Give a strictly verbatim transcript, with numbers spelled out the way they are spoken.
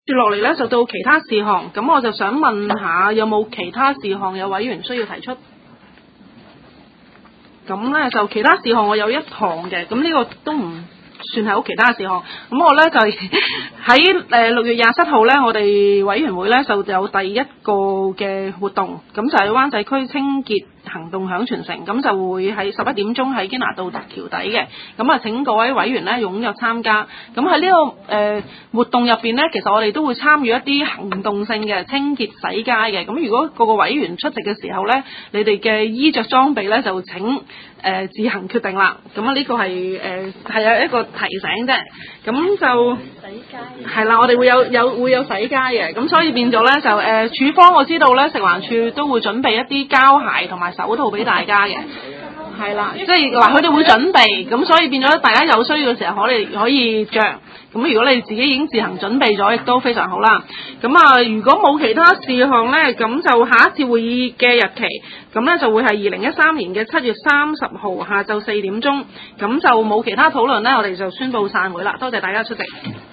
接落嚟咧就到其他事項，咁我就想問下有冇其他事項有委員需要提出？咁咧就其他事項我有一項嘅，咁呢個都唔算係好其他事項。咁我咧就喺誒六月廿七號咧，我哋委員會咧就有第一個嘅活動，咁就係灣仔區清潔行動響全城，咁就會喺十一點鐘喺堅拿道橋底嘅，咁啊請各位委員咧踴躍參加。咁喺呢個誒、呃、活動入邊咧，其實我哋都會參與一啲行動性嘅清潔洗街嘅。咁如果個個委員出席嘅時候咧，你哋嘅衣着裝備咧就請誒、呃、自行決定啦。咁啊呢個係誒係有一個提醒啫。咁就洗街係啦，我哋會有有會有洗街嘅。咁所以變咗咧就誒、呃、處方我知道咧食環署都會準備一啲膠鞋同埋手套俾大家嘅，係啦，即係話佢哋會準備，咁所以變咗大家有需要嘅時候可以可以着。咁如果你自己已經自行準備咗，亦都非常好啦。咁啊，如果冇其他事項呢，咁就下一次會議嘅日期，咁呢就會係二零一三年嘅七月三十號下晝四點鐘。咁就冇其他討論呢，我哋就宣布散會啦。多謝大家出席。